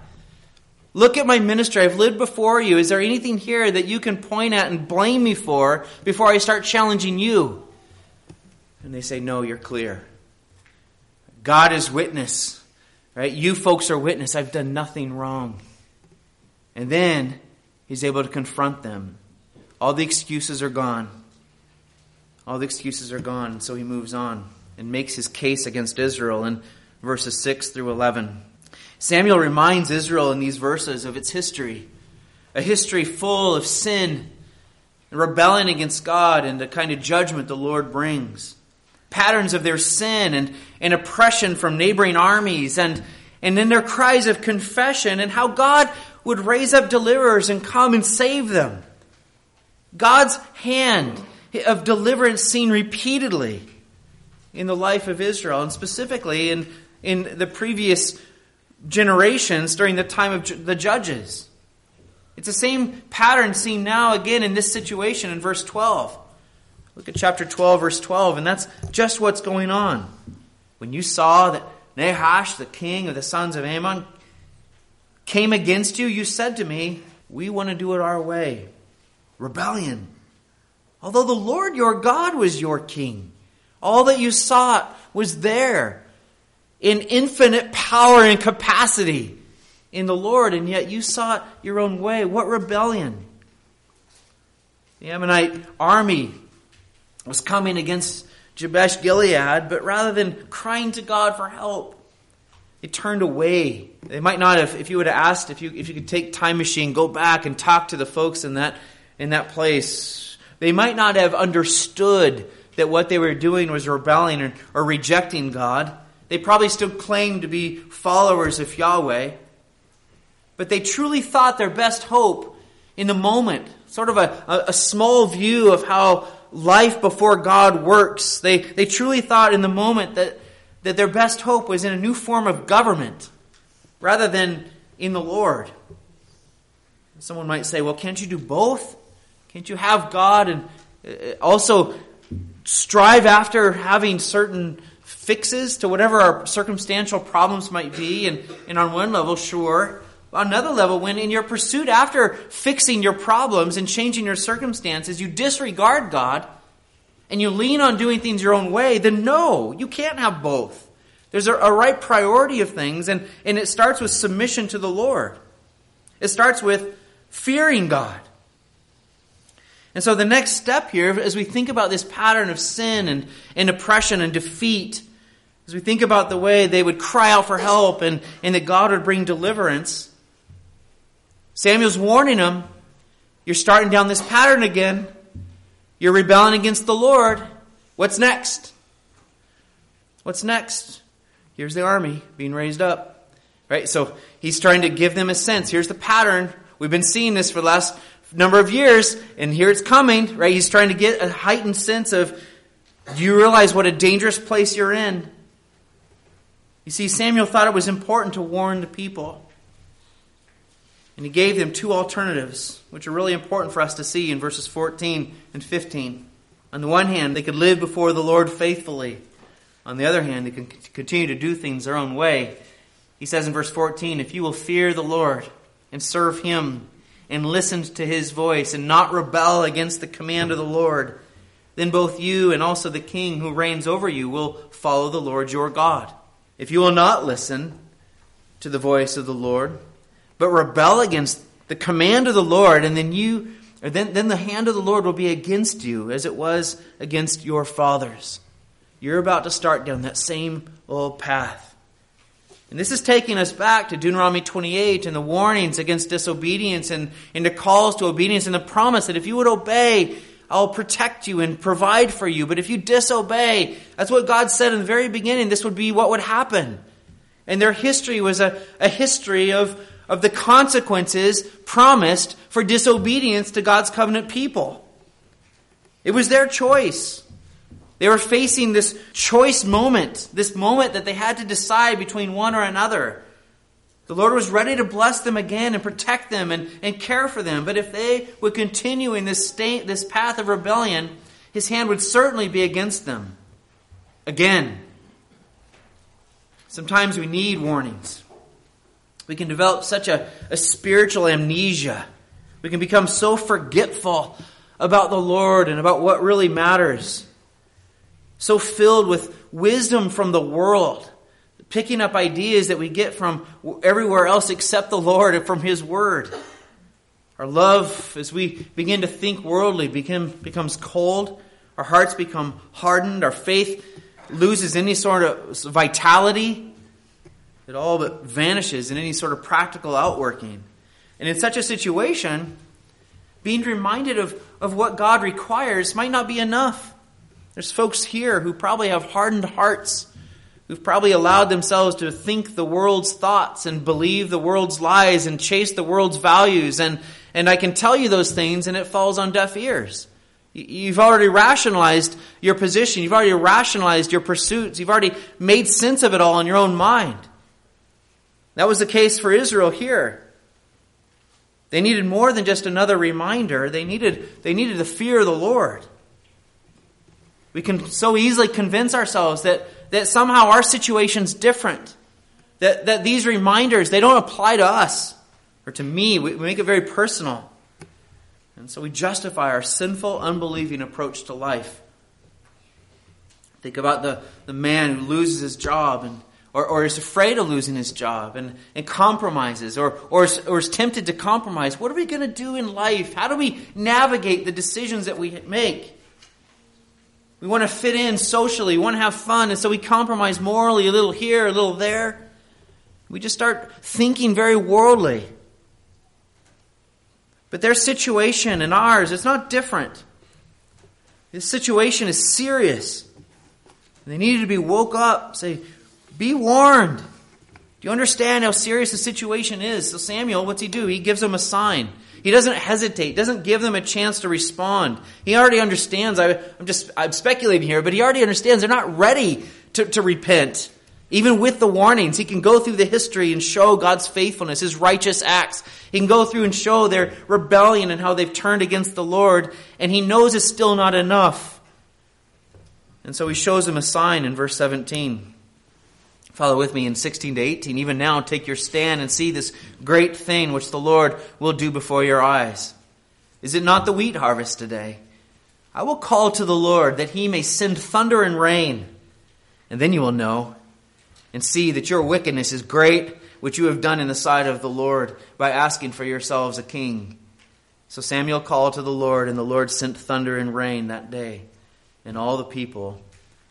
Look at my ministry. I've lived before you. Is there anything here that you can point at and blame me for before I start challenging you? And they say, no, you're clear. God is witness. Right? You folks are witness. I've done nothing wrong. And then he's able to confront them. All the excuses are gone. All the excuses are gone. And so he moves on and makes his case against Israel in verses 6 through 11. Samuel reminds Israel in these verses of its history. A history full of sin and rebellion against God and the kind of judgment the Lord brings. Patterns of their sin and oppression from neighboring armies, and then their cries of confession and how God would raise up deliverers and come and save them. God's hand of deliverance seen repeatedly in the life of Israel, and specifically in the previous generations during the time of the judges. It's the same pattern seen now again in this situation in verse 12. Look at chapter 12, verse 12, and that's just what's going on. When you saw that Nahash, the king of the sons of Ammon, came against you, you said to me, we want to do it our way. Rebellion. Although the Lord your God was your king, all that you sought was there in infinite power and capacity in the Lord, and yet you sought your own way. What rebellion? The Ammonite army was coming against Jabesh Gilead, but rather than crying to God for help, it turned away. They might not have, if you would have asked, if you could take time machine, go back and talk to the folks in that place, they might not have understood that what they were doing was rebelling or rejecting God. They probably still claimed to be followers of Yahweh, but they truly thought their best hope in the moment, sort of a small view of how life before God works. They truly thought in the moment that their best hope was in a new form of government, rather than in the Lord. Someone might say, well, can't you do both? Can't you have God and also strive after having certain fixes to whatever our circumstantial problems might be? And on one level, sure. On another level, when in your pursuit after fixing your problems and changing your circumstances, you disregard God and you lean on doing things your own way, then no, you can't have both. There's a right priority of things, and it starts with submission to the Lord. It starts with fearing God. And so the next step here, as we think about this pattern of sin and oppression and defeat, as we think about the way they would cry out for help and that God would bring deliverance, Samuel's warning them, you're starting down this pattern again. You're rebelling against the Lord. What's next? What's next? Here's the army being raised up. Right? So he's trying to give them a sense. Here's the pattern. We've been seeing this for the last number of years, and here it's coming. Right? He's trying to get a heightened sense of, do you realize what a dangerous place you're in? You see, Samuel thought it was important to warn the people. And he gave them two alternatives, which are really important for us to see in verses 14 and 15. On the one hand, they could live before the Lord faithfully. On the other hand, they can continue to do things their own way. He says in verse 14, if you will fear the Lord and serve Him and listen to His voice and not rebel against the command of the Lord, then both you and also the king who reigns over you will follow the Lord your God. If you will not listen to the voice of the Lord, but rebel against the command of the Lord, and then the hand of the Lord will be against you as it was against your fathers. You're about to start down that same old path. And this is taking us back to Deuteronomy 28 and the warnings against disobedience and the calls to obedience and the promise that if you would obey, I'll protect you and provide for you. But if you disobey, that's what God said in the very beginning, this would be what would happen. And their history was a history of the consequences promised for disobedience to God's covenant people. It was their choice. They were facing this choice moment, this moment that they had to decide between one or another. The Lord was ready to bless them again and protect them and care for them. But if they would continue in this path of rebellion, His hand would certainly be against them. Again. Sometimes we need warnings. We can develop such a spiritual amnesia. We can become so forgetful about the Lord and about what really matters. So filled with wisdom from the world, picking up ideas that we get from everywhere else except the Lord and from His Word. Our love, as we begin to think worldly, becomes cold. Our hearts become hardened. Our faith loses any sort of vitality. It all but vanishes in any sort of practical outworking. And in such a situation, being reminded of what God requires might not be enough. There's folks here who probably have hardened hearts, who've probably allowed themselves to think the world's thoughts and believe the world's lies and chase the world's values. And I can tell you those things and it falls on deaf ears. You've already rationalized your position. You've already rationalized your pursuits. You've already made sense of it all in your own mind. That was the case for Israel here. They needed more than just another reminder. They needed the fear of the Lord. We can so easily convince ourselves that somehow our situation's different. That these reminders, they don't apply to us or to me. We make it very personal. And so we justify our sinful, unbelieving approach to life. Think about the man who loses his job or is afraid of losing his job and compromises or is tempted to compromise. What are we going to do in life? How do we navigate the decisions that we make? We want to fit in socially. We want to have fun. And so we compromise morally a little here, a little there. We just start thinking very worldly. But their situation and ours, it's not different. This situation is serious. And they needed to be woke up. Say, be warned. Do you understand how serious the situation is? So Samuel, what's he do? He gives them a sign. He doesn't hesitate, doesn't give them a chance to respond. He already understands. I'm speculating here, but he already understands they're not ready to repent. Even with the warnings, he can go through the history and show God's faithfulness, his righteous acts. He can go through and show their rebellion and how they've turned against the Lord, and he knows it's still not enough. And so he shows them a sign in verse 17. Follow with me in 16 to 18. Even now, take your stand and see this great thing which the Lord will do before your eyes. Is it not the wheat harvest today? I will call to the Lord that he may send thunder and rain, and then you will know and see that your wickedness is great, which you have done in the sight of the Lord by asking for yourselves a king. So Samuel called to the Lord, and the Lord sent thunder and rain that day. And all the people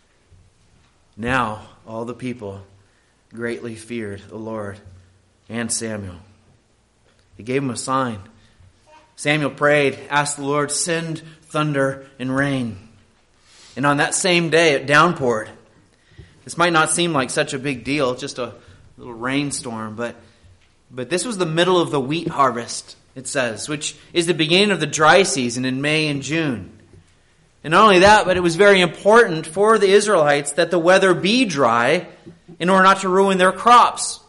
greatly feared the Lord and Samuel. He gave him a sign. Samuel prayed, asked the Lord, send thunder and rain. And on that same day it downpoured. This might not seem like such a big deal, just a little rainstorm, but this was the middle of the wheat harvest, it says, which is the beginning of the dry season in May and June. And not only that, but it was very important for the Israelites that the weather be dry in order not to ruin their crops.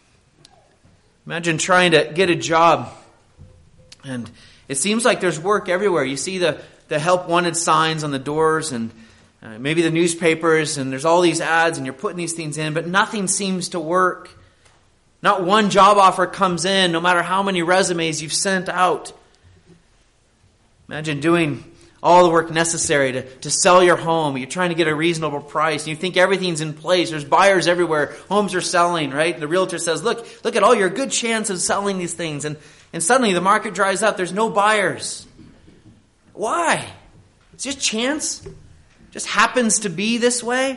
Imagine trying to get a job, and it seems like there's work everywhere. You see the help wanted signs on the doors and maybe the newspapers, and there's all these ads, and you're putting these things in, but nothing seems to work. Not one job offer comes in, no matter how many resumes you've sent out. Imagine doing all the work necessary to sell your home. You're trying to get a reasonable price, and you think everything's in place. There's buyers everywhere. Homes are selling, right? The realtor says, look at all your good chances of selling these things. And suddenly the market dries up. There's no buyers. Why? It's just chance. Just happens to be this way.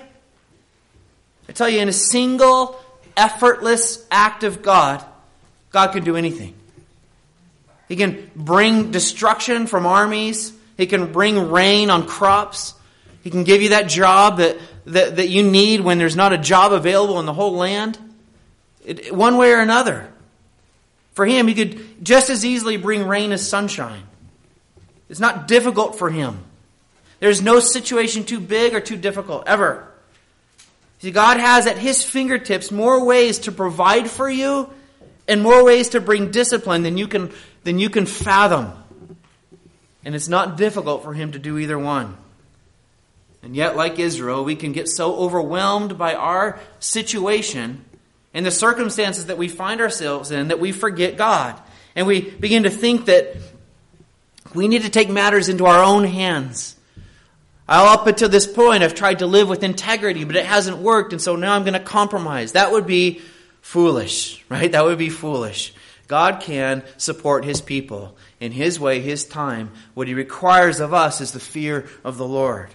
I tell you, in a single, effortless act of God, God can do anything. He can bring destruction from armies. He can bring rain on crops. He can give you that job that you need when there's not a job available in the whole land. One way or another. For him, he could just as easily bring rain as sunshine. It's not difficult for him. There's no situation too big or too difficult, ever. See, God has at his fingertips more ways to provide for you and more ways to bring discipline than you can fathom. And it's not difficult for him to do either one. And yet, like Israel, we can get so overwhelmed by our situation and the circumstances that we find ourselves in that we forget God. And we begin to think that we need to take matters into our own hands. Up until this point, I've tried to live with integrity, but it hasn't worked, and so now I'm going to compromise. That would be foolish, right? That would be foolish. God can support his people in his way, his time. What he requires of us is the fear of the Lord.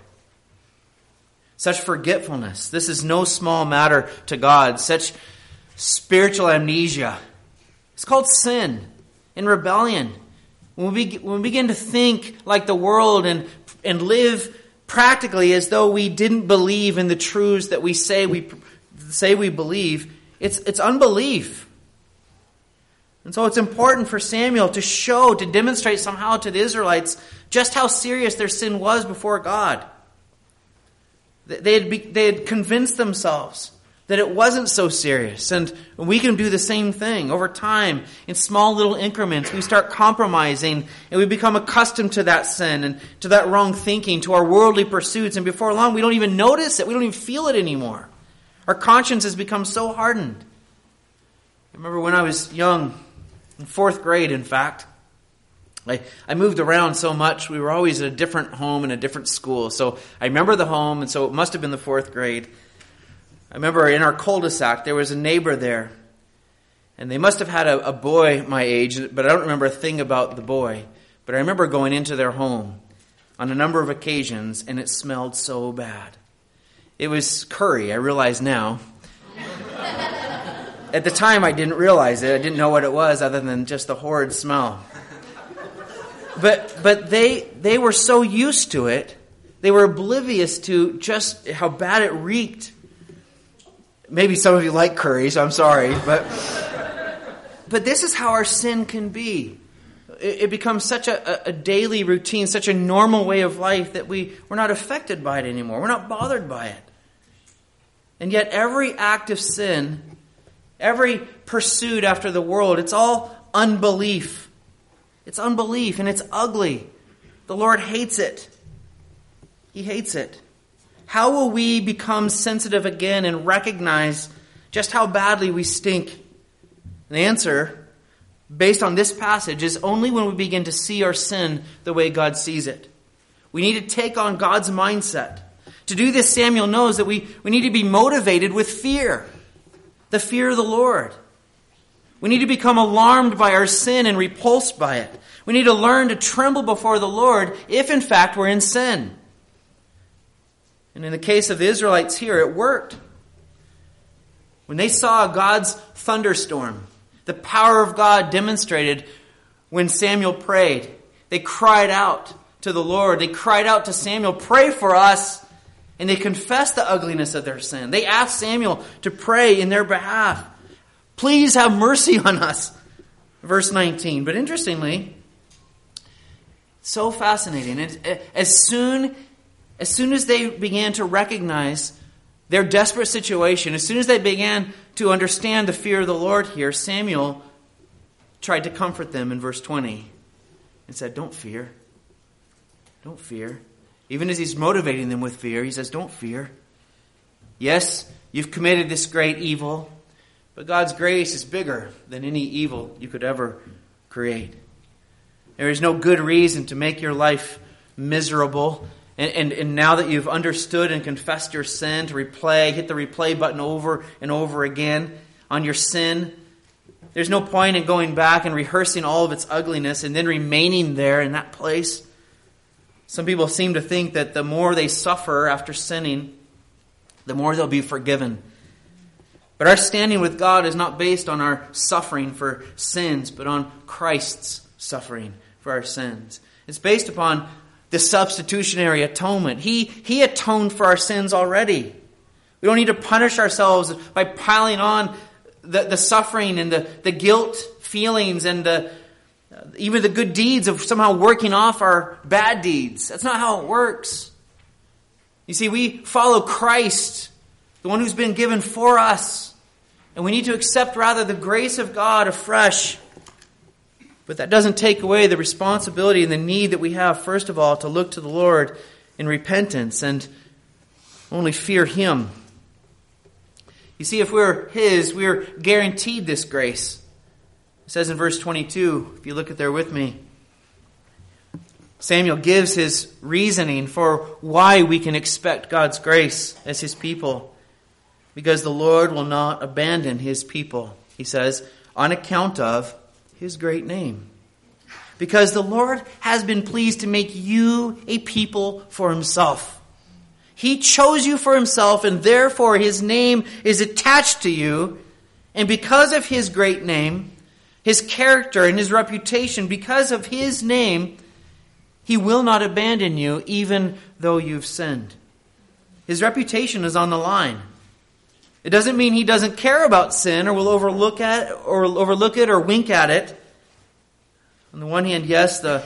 Such forgetfulness. This is no small matter to God. Such spiritual amnesia. It's called sin and rebellion. When we begin to think like the world and live practically as though we didn't believe in the truths that we say we believe, it's unbelief. And so it's important for Samuel to demonstrate somehow to the Israelites just how serious their sin was before God. They had convinced themselves that it wasn't so serious. And we can do the same thing. Over time, in small little increments, we start compromising and we become accustomed to that sin and to that wrong thinking, to our worldly pursuits. And before long, we don't even notice it. We don't even feel it anymore. Our conscience has become so hardened. I remember when I was young, in 4th grade, in fact, I moved around so much. We were always at a different home and a different school. So I remember the home, and so it must have been the 4th grade. I remember in our cul-de-sac, there was a neighbor there. And they must have had a boy my age, but I don't remember a thing about the boy. But I remember going into their home on a number of occasions, and it smelled so bad. It was curry, I realize now. At the time, I didn't realize it. I didn't know what it was other than just the horrid smell. But they were so used to it, they were oblivious to just how bad it reeked. Maybe some of you like curry, so I'm sorry. But this is how our sin can be. It becomes such a daily routine, such a normal way of life that we're not affected by it anymore. We're not bothered by it. And yet every act of sin, every pursuit after the world, it's all unbelief. It's unbelief, and it's ugly. The Lord hates it. He hates it. How will we become sensitive again and recognize just how badly we stink? And the answer, based on this passage, is only when we begin to see our sin the way God sees it. We need to take on God's mindset. To do this, Samuel knows that we need to be motivated with fear. The fear of the Lord. We need to become alarmed by our sin and repulsed by it. We need to learn to tremble before the Lord if in fact we're in sin. And in the case of the Israelites here, it worked. When they saw God's thunderstorm, the power of God demonstrated when Samuel prayed. They cried out to the Lord. They cried out to Samuel, "Pray for us." And they confessed the ugliness of their sin. They asked Samuel to pray in their behalf. "Please have mercy on us." Verse 19. But interestingly, so fascinating. As soon as they began to recognize their desperate situation, as soon as they began to understand the fear of the Lord here, Samuel tried to comfort them in verse 20 and said, "Don't fear. Don't fear." Even as he's motivating them with fear, he says, "Don't fear. Yes, you've committed this great evil, but God's grace is bigger than any evil you could ever create. There is no good reason to make your life miserable. And now that you've understood and confessed your sin, to hit the replay button over and over again on your sin. There's no point in going back and rehearsing all of its ugliness and then remaining there in that place. Some people seem to think that the more they suffer after sinning, the more they'll be forgiven. But our standing with God is not based on our suffering for sins, but on Christ's suffering for our sins. It's based upon the substitutionary atonement. He atoned for our sins already. We don't need to punish ourselves by piling on the suffering and the guilt feelings and even the good deeds of somehow working off our bad deeds. That's not how it works. You see, we follow Christ, the one who's been given for us. And we need to accept rather the grace of God afresh. But that doesn't take away the responsibility and the need that we have, first of all, to look to the Lord in repentance and only fear Him. You see, if we're His, we're guaranteed this grace. It says in verse 22, if you look at there with me, Samuel gives his reasoning for why we can expect God's grace as His people. Because the Lord will not abandon His people, he says, on account of His great name. Because the Lord has been pleased to make you a people for Himself. He chose you for Himself, and therefore His name is attached to you. And because of His great name, His character and His reputation, because of His name, He will not abandon you even though you've sinned. His reputation is on the line. It doesn't mean He doesn't care about sin or will overlook it or wink at it. On the one hand, yes, the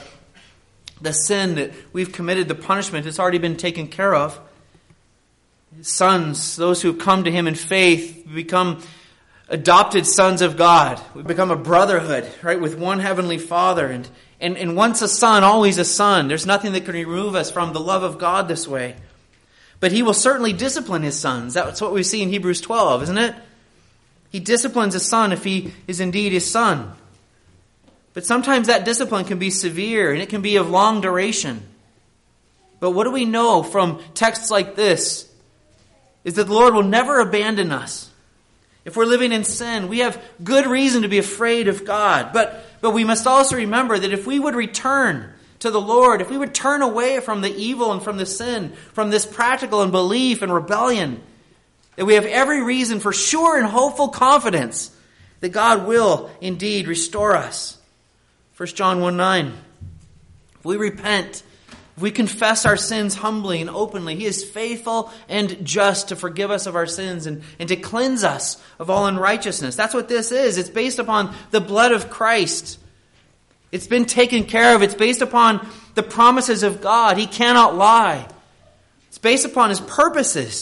sin that we've committed, the punishment, has already been taken care of. His sons, those who come to Him in faith, become adopted sons of God. We become a brotherhood, right, with one heavenly Father. And once a son, always a son. There's nothing that can remove us from the love of God this way. But He will certainly discipline His sons. That's what we see in Hebrews 12, isn't it? He disciplines His son if he is indeed His son. But sometimes that discipline can be severe and it can be of long duration. But what do we know from texts like this? Is that the Lord will never abandon us. If we're living in sin, we have good reason to be afraid of God. But we must also remember that if we would return to the Lord, if we would turn away from the evil and from the sin, from this practical unbelief and rebellion, that we have every reason for sure and hopeful confidence that God will indeed restore us. 1 John 1:9. If we repent, if we confess our sins humbly and openly, He is faithful and just to forgive us of our sins and to cleanse us of all unrighteousness. That's what this is. It's based upon the blood of Christ. It's been taken care of. It's based upon the promises of God. He cannot lie. It's based upon His purposes.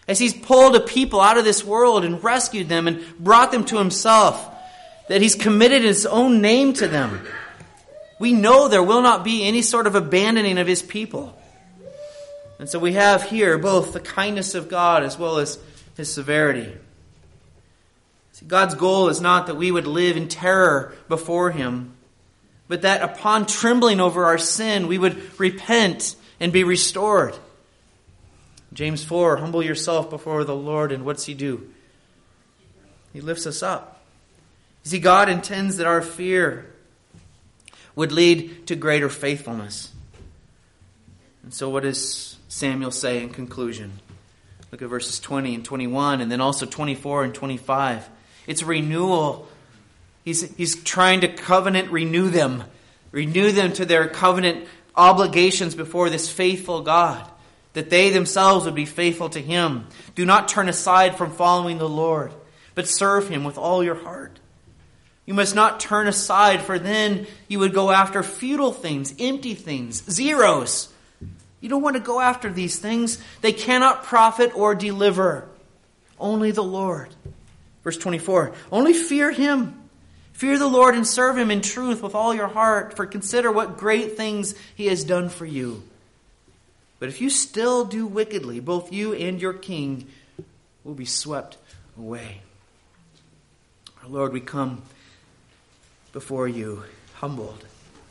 as He's pulled a people out of this world and rescued them and brought them to Himself, that He's committed His own name to them. We know there will not be any sort of abandoning of His people. And so we have here both the kindness of God as well as His severity. See, God's goal is not that we would live in terror before Him, but that upon trembling over our sin, we would repent and be restored. James 4, humble yourself before the Lord, and what's He do? He lifts us up. You see, God intends that our fear would lead to greater faithfulness. And so what does Samuel say in conclusion? Look at verses 20 and 21, and then also 24 and 25. It's renewal. He's trying to covenant renew them to their covenant obligations before this faithful God, that they themselves would be faithful to Him. Do not turn aside from following the Lord, but serve Him with all your heart. You must not turn aside, for then you would go after futile things, empty things, zeros. You don't want to go after these things. They cannot profit or deliver. Only the Lord. Verse 24, only fear Him. Fear the Lord and serve Him in truth with all your heart, for consider what great things He has done for you. But if you still do wickedly, both you and your king will be swept away. Our Lord, we come before You humbled.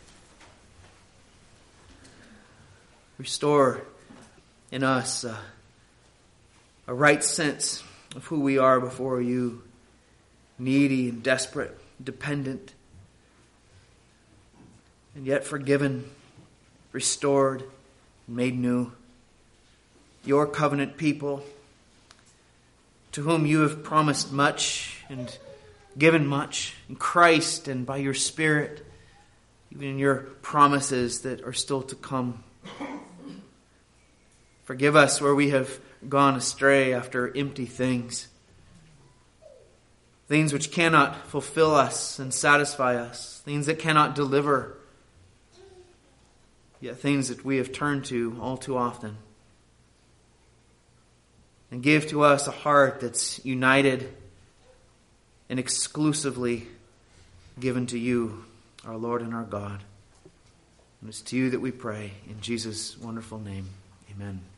Restore in us a right sense of who we are before You, needy and desperate, dependent, and yet forgiven, restored, made new. Your covenant people, to whom You have promised much and given much in Christ and by Your Spirit, even in Your promises that are still to come. Forgive us where we have gone astray after empty things. Things which cannot fulfill us and satisfy us. Things that cannot deliver. Yet things that we have turned to all too often. And give to us a heart that's united and exclusively given to You, our Lord and our God. And it's to You that we pray. In Jesus' wonderful name, amen.